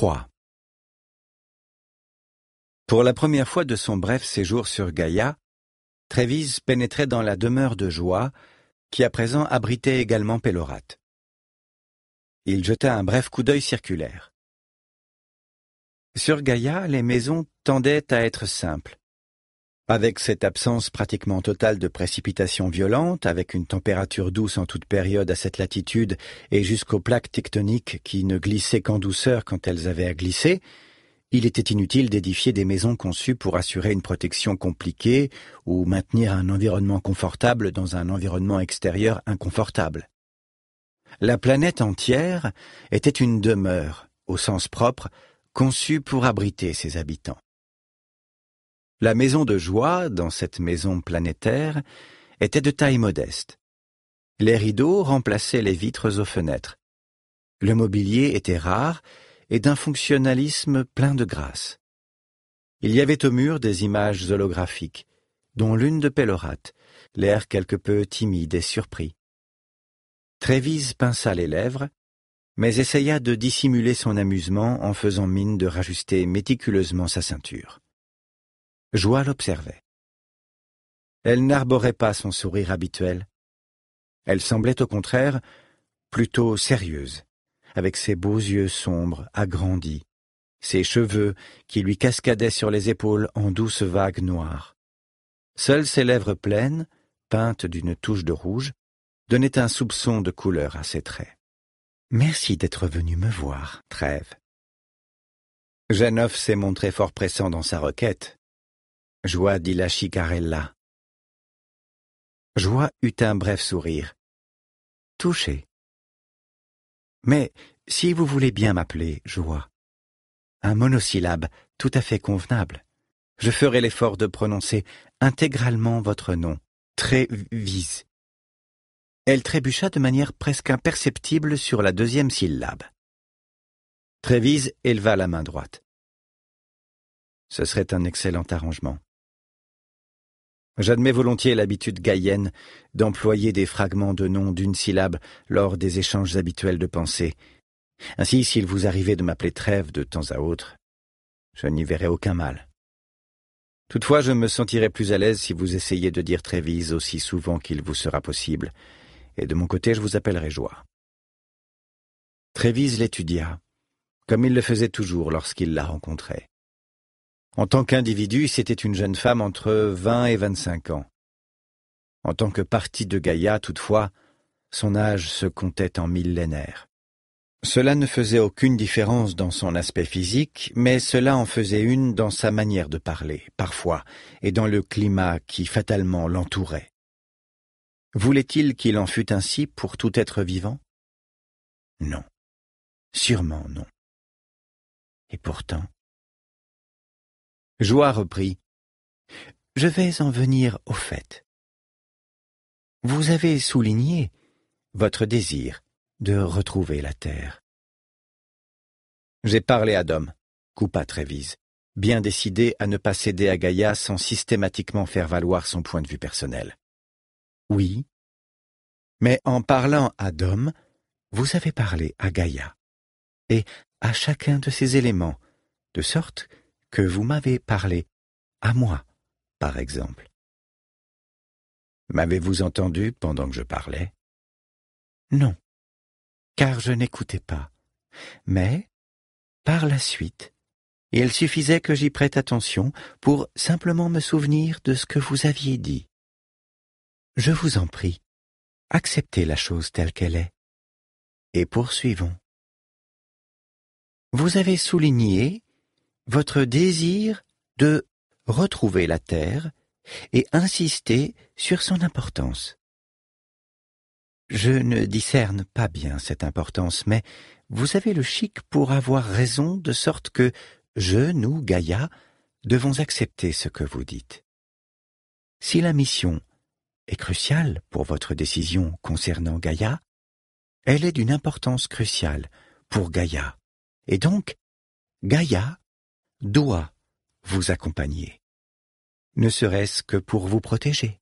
3. Pour la première fois de son bref séjour sur Gaïa, Trévise pénétrait dans la demeure de Joie, qui à présent abritait également Pélorate. Il jeta un bref coup d'œil circulaire. Sur Gaïa, les maisons tendaient à être simples. Avec cette absence pratiquement totale de précipitations violentes, avec une température douce en toute période à cette latitude et jusqu'aux plaques tectoniques qui ne glissaient qu'en douceur quand elles avaient à glisser, il était inutile d'édifier des maisons conçues pour assurer une protection compliquée ou maintenir un environnement confortable dans un environnement extérieur inconfortable. La planète entière était une demeure, au sens propre, conçue pour abriter ses habitants. La maison de Joie, dans cette maison planétaire, était de taille modeste. Les rideaux remplaçaient les vitres aux fenêtres. Le mobilier était rare et d'un fonctionnalisme plein de grâce. Il y avait au mur des images holographiques, dont l'une de Pélorate, l'air quelque peu timide et surpris. Trévise pinça les lèvres, mais essaya de dissimuler son amusement en faisant mine de rajuster méticuleusement sa ceinture. Joie l'observait. Elle n'arborait pas son sourire habituel. Elle semblait au contraire plutôt sérieuse, avec ses beaux yeux sombres, agrandis, ses cheveux qui lui cascadaient sur les épaules en douces vagues noires. Seules ses lèvres pleines, peintes d'une touche de rouge, donnaient un soupçon de couleur à ses traits. « Merci d'être venu me voir, Trêve. » Janov s'est montré fort pressant dans sa requête. Joie dit la chicarella. Joie eut un bref sourire. Touché. Mais si vous voulez bien m'appeler Joie, un monosyllabe tout à fait convenable, je ferai l'effort de prononcer intégralement votre nom, Trévise. Elle trébucha de manière presque imperceptible sur la deuxième syllabe. Trévise éleva la main droite. Ce serait un excellent arrangement. J'admets volontiers l'habitude gaïenne d'employer des fragments de noms d'une syllabe lors des échanges habituels de pensée. Ainsi, s'il vous arrivait de m'appeler Trêve de temps à autre, je n'y verrais aucun mal. Toutefois, je me sentirais plus à l'aise si vous essayiez de dire Trévise aussi souvent qu'il vous sera possible, et de mon côté, je vous appellerai Joie. Trévise l'étudia, comme il le faisait toujours lorsqu'il la rencontrait. En tant qu'individu, c'était une jeune femme entre 20 et 25 ans. En tant que partie de Gaïa, toutefois, son âge se comptait en millénaires. Cela ne faisait aucune différence dans son aspect physique, mais cela en faisait une dans sa manière de parler, parfois, et dans le climat qui fatalement l'entourait. Voulait-il qu'il en fût ainsi pour tout être vivant? Non, sûrement non. Et pourtant... Joie reprit. « Je vais en venir au fait. Vous avez souligné votre désir de retrouver la terre. » J'ai parlé à Dom, coupa Trévise, bien décidé à ne pas céder à Gaïa sans systématiquement faire valoir son point de vue personnel. Oui, mais en parlant à Dom, vous avez parlé à Gaïa, et à chacun de ces éléments, de sorte que vous m'avez parlé à moi, par exemple. M'avez-vous entendu pendant que je parlais? Non, car je n'écoutais pas. Mais, par la suite, il suffisait que j'y prête attention pour simplement me souvenir de ce que vous aviez dit. Je vous en prie, acceptez la chose telle qu'elle est, et poursuivons. Vous avez souligné votre désir de retrouver la terre et insister sur son importance. Je ne discerne pas bien cette importance, mais vous avez le chic pour avoir raison, de sorte que nous, Gaïa, devons accepter ce que vous dites. Si la mission est cruciale pour votre décision concernant Gaïa, elle est d'une importance cruciale pour Gaïa, et donc Gaïa doit vous accompagner, ne serait-ce que pour vous protéger.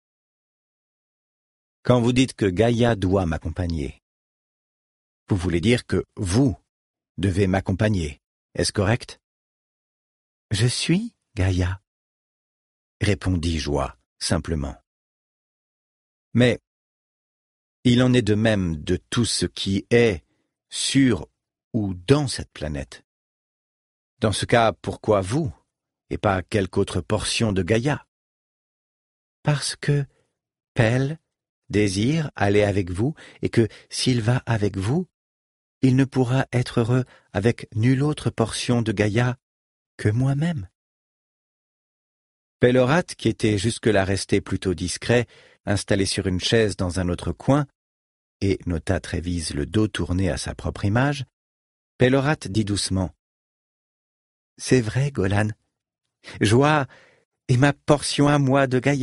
Quand vous dites que Gaïa doit m'accompagner, vous voulez dire que vous devez m'accompagner, Est-ce correct? Je suis Gaïa, répondit Joie, simplement. Mais il en est de même de tout ce qui est sur ou dans cette planète. Dans ce cas, pourquoi vous, et pas quelque autre portion de Gaïa? parce que Pell désire aller avec vous et que s'il va avec vous, il ne pourra être heureux avec nulle autre portion de Gaïa que moi-même. Pellorat, qui était jusque-là resté plutôt discret, installé sur une chaise dans un autre coin, et nota Trévise le dos tourné à sa propre image, Pellorat dit doucement « C'est vrai, Golan. Joie est ma portion à moi de Gaïa. »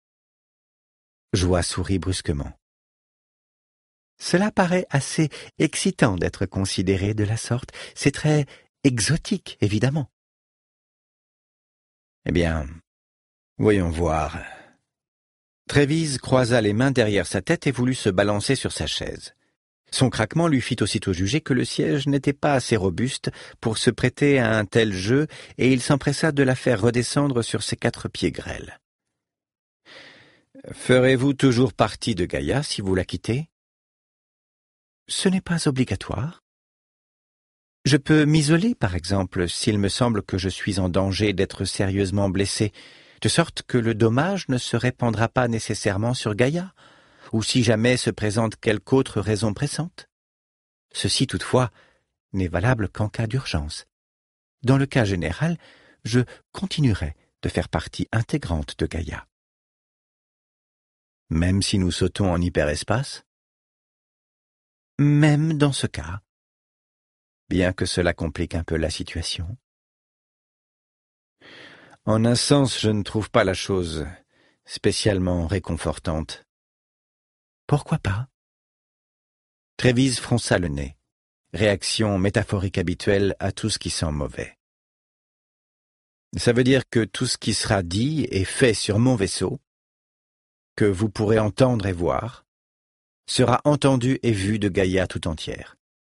Joie sourit brusquement. Cela paraît assez excitant d'être considéré de la sorte. C'est très exotique, évidemment. Eh bien, voyons voir. Trévise croisa les mains derrière sa tête et voulut se balancer sur sa chaise. Son craquement lui fit aussitôt juger que le siège n'était pas assez robuste pour se prêter à un tel jeu, et il s'empressa de la faire redescendre sur ses 4 pieds grêles. « Ferez-vous toujours partie de Gaïa si vous la quittez? » Ce n'est pas obligatoire. Je peux m'isoler, par exemple, s'il me semble que je suis en danger d'être sérieusement blessé, de sorte que le dommage ne se répandra pas nécessairement sur Gaïa, ou si jamais se présente quelque autre raison pressante. Ceci, toutefois, n'est valable qu'en cas d'urgence. Dans le cas général, je continuerai de faire partie intégrante de Gaïa. Même si nous sautons en hyperespace? Même dans ce cas. Bien que cela complique un peu la situation. En un sens, je ne trouve pas la chose spécialement réconfortante. Pourquoi pas? Trévise fronça le nez, réaction métaphorique habituelle à tout ce qui sent mauvais. Ça veut dire que tout ce qui sera dit et fait sur mon vaisseau, que vous pourrez entendre et voir, sera entendu et vu de Gaïa tout entière.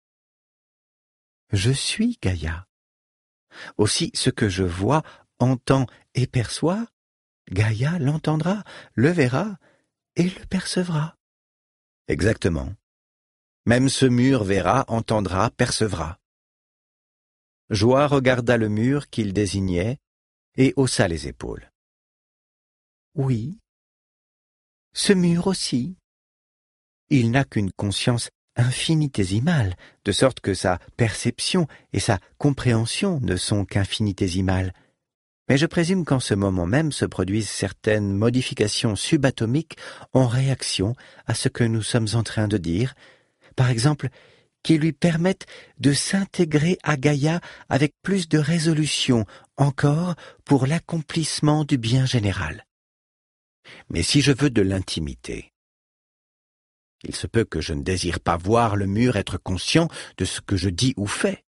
Je suis Gaïa. Aussi, ce que je vois, entends et perçois, Gaïa l'entendra, le verra et le percevra. Exactement. Même ce mur verra, entendra, percevra. Joie regarda le mur qu'il désignait et haussa les épaules. Oui, ce mur aussi. Il n'a qu'une conscience infinitésimale, de sorte que sa perception et sa compréhension ne sont qu'infinitésimales. Mais je présume qu'en ce moment même se produisent certaines modifications subatomiques en réaction à ce que nous sommes en train de dire, par exemple, qui lui permettent de s'intégrer à Gaïa avec plus de résolution encore pour l'accomplissement du bien général. Mais si je veux de l'intimité, il se peut que je ne désire pas voir le mur être conscient de ce que je dis ou fais.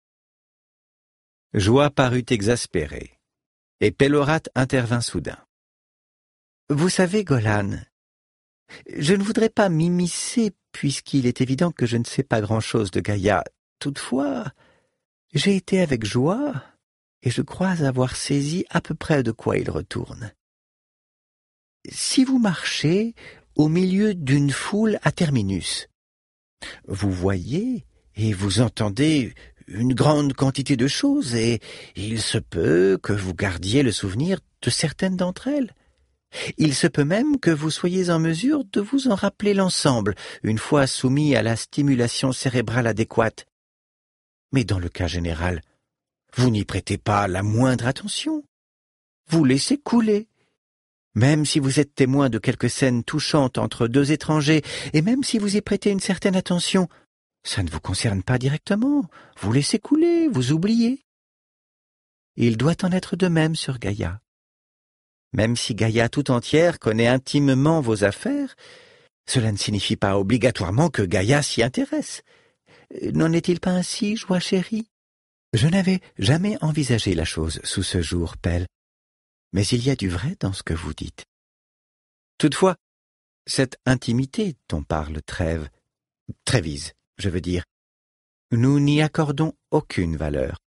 Joie parut exaspérée, et Pellorat intervint soudain. Vous savez, Golan, je ne voudrais pas m'immiscer puisqu'il est évident que je ne sais pas grand-chose de Gaïa. Toutefois, j'ai été avec Joie et je crois avoir saisi à peu près de quoi il retourne. Si vous marchez au milieu d'une foule à terminus, vous voyez et vous entendez une grande quantité de choses et il se peut que vous gardiez le souvenir de certaines d'entre elles. Il se peut même que vous soyez en mesure de vous en rappeler l'ensemble, une fois soumis à la stimulation cérébrale adéquate. Mais dans le cas général, vous n'y prêtez pas la moindre attention. Vous laissez couler. Même si vous êtes témoin de quelques scènes touchantes entre 2 étrangers, et même si vous y prêtez une certaine attention, ça ne vous concerne pas directement. Vous laissez couler, vous oubliez. Il doit en être de même sur Gaïa. Même si Gaïa tout entière connaît intimement vos affaires, cela ne signifie pas obligatoirement que Gaïa s'y intéresse. N'en est-il pas ainsi, Joie chérie? Je n'avais jamais envisagé la chose sous ce jour, Pell, mais il y a du vrai dans ce que vous dites. Toutefois, cette intimité dont parle Trévise, je veux dire, nous n'y accordons aucune valeur.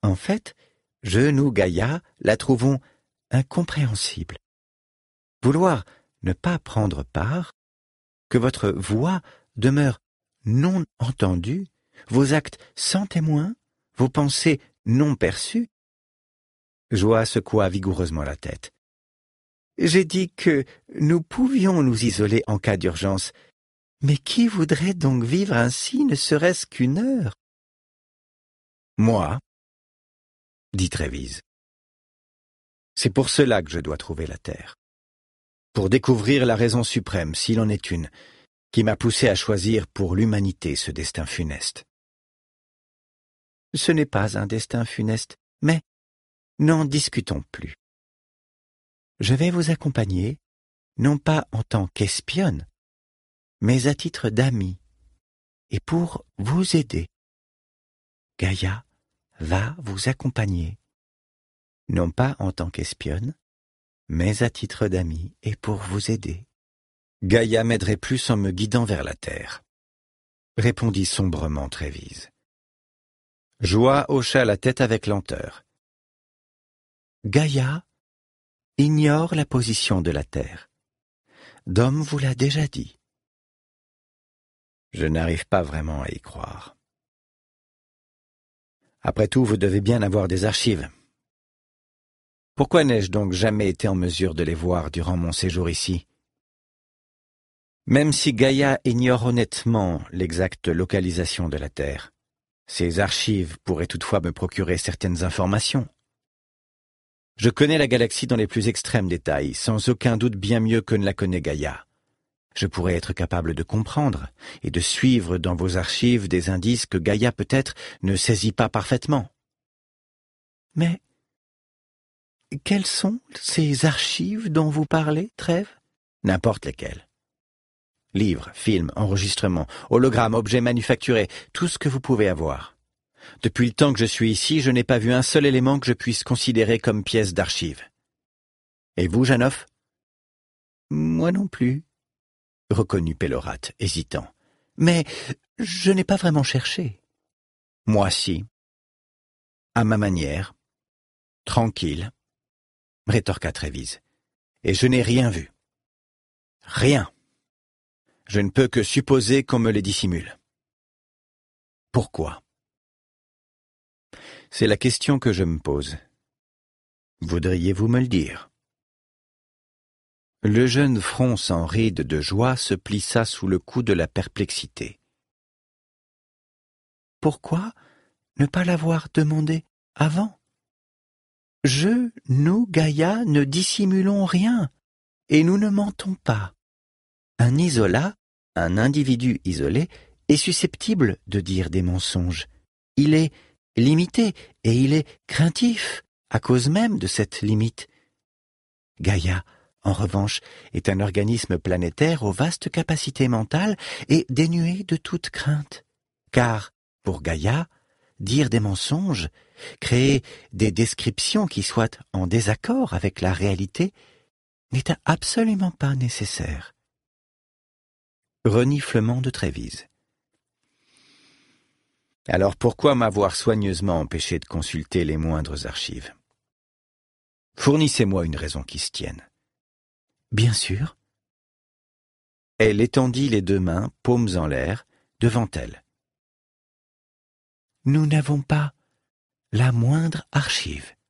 En fait, nous, Gaïa, la trouvons incompréhensible. Vouloir ne pas prendre part, que votre voix demeure non entendue, vos actes sans témoin, vos pensées non perçues. Joie secoua vigoureusement la tête. J'ai dit que nous pouvions nous isoler en cas d'urgence, mais qui voudrait donc vivre ainsi ne serait-ce qu'une heure? Moi, dit Trévise. C'est pour cela que je dois trouver la terre. Pour découvrir la raison suprême, s'il en est une, qui m'a poussé à choisir pour l'humanité ce destin funeste. Ce n'est pas un destin funeste, mais n'en discutons plus. Je vais vous accompagner, non pas en tant qu'espionne, mais à titre d'amie, et pour vous aider. Gaïa va vous accompagner, non pas en tant qu'espionne, mais à titre d'amie et pour vous aider. Gaïa m'aiderait plus en me guidant vers la terre, répondit sombrement Trévise. Joie hocha la tête avec lenteur. Gaïa ignore la position de la terre. Dom vous l'a déjà dit. Je n'arrive pas vraiment à y croire. Après tout, vous devez bien avoir des archives. Pourquoi n'ai-je donc jamais été en mesure de les voir durant mon séjour ici? Même si Gaïa ignore honnêtement l'exacte localisation de la Terre, ces archives pourraient toutefois me procurer certaines informations. Je connais la galaxie dans les plus extrêmes détails, sans aucun doute bien mieux que ne la connaît Gaïa. Je pourrais être capable de comprendre et de suivre dans vos archives des indices que Gaïa peut-être ne saisit pas parfaitement. Mais quelles sont ces archives dont vous parlez, Trêve? N'importe lesquelles. Livres, films, enregistrements, hologrammes, objets manufacturés, tout ce que vous pouvez avoir. Depuis le temps que je suis ici, je n'ai pas vu un seul élément que je puisse considérer comme pièce d'archive. Et vous, Janoff? Moi non plus, reconnut Pélorate, hésitant. Mais je n'ai pas vraiment cherché. Moi si. À ma manière. Tranquille, rétorqua Trévise. Et je n'ai rien vu. Rien. Je ne peux que supposer qu'on me les dissimule. Pourquoi? C'est la question que je me pose. Voudriez-vous me le dire? Le jeune front sans rides de joie se plissa sous le coup de la perplexité. Pourquoi ne pas l'avoir demandé avant? Nous, Gaïa, ne dissimulons rien, et nous ne mentons pas. Un isolat, un individu isolé, est susceptible de dire des mensonges. Il est limité et il est craintif à cause même de cette limite. Gaïa, en revanche, est un organisme planétaire aux vastes capacités mentales et dénué de toute crainte. Car, pour Gaïa, dire des mensonges, créer des descriptions qui soient en désaccord avec la réalité, n'est absolument pas nécessaire. Reniflement de Trévise. Alors pourquoi m'avoir soigneusement empêché de consulter les moindres archives? Fournissez-moi une raison qui se tienne. Bien sûr. Elle étendit les deux mains, paumes en l'air, devant elle. Nous n'avons pas la moindre archive.